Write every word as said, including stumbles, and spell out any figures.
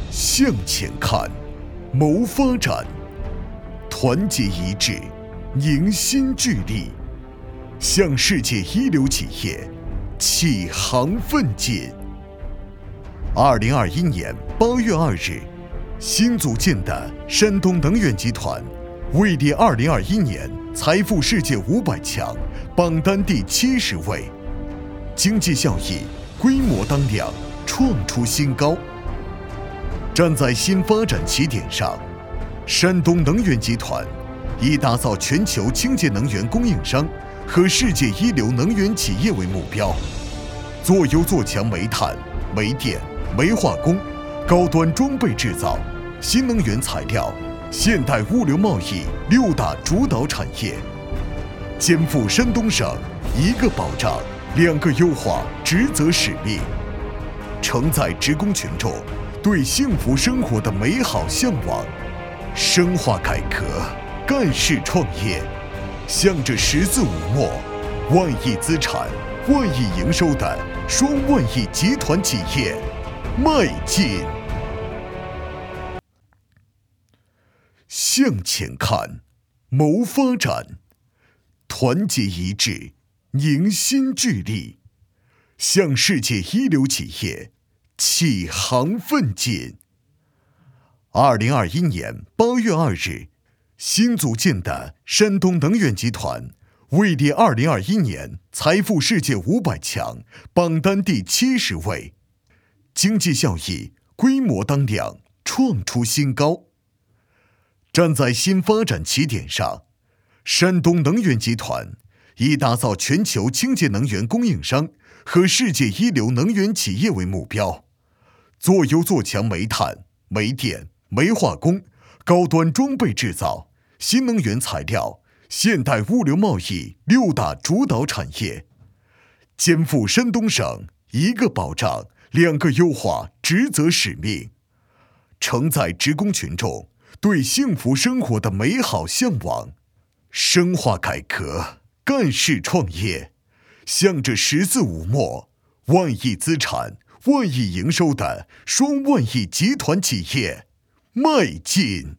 向前看，谋发展，团结一致，凝心聚力，向世界一流企业启航奋进。二零二一年八月二日，新组建的山东能源集团位列二零二一年财富世界五百强榜单第七十位，经济效益、规模当量创出新高。站在新发展起点上，山东能源集团以打造全球清洁能源供应商和世界一流能源企业为目标，做优做强煤炭、煤电、煤化工、高端装备制造、新能源材料、现代物流贸易六大主导产业，肩负山东省一个保障、两个优化职责使命，承载职工群众对幸福生活的美好向往，深化改革、干事创业，向着十四五末、万亿资产、万亿营收的双万亿集团企业迈进。向前看，谋发展，团结一致，凝心聚力，向世界一流企业启航奋进。二零二一年八月二日，新组建的山东能源集团位列二零二一年财富世界五百强榜单第七十位，经济效益、规模当量创出新高。站在新发展起点上，山东能源集团以打造全球清洁能源供应商和世界一流能源企业为目标，做优做强煤炭、煤电、煤化工、高端装备制造、新能源材料、现代物流贸易六大主导产业，肩负山东省一个保障、两个优化职责使命，承载职工群众对幸福生活的美好向往，深化改革、干事创业，向着十四五末、万亿资产、万亿营收的双万亿集团企业迈进。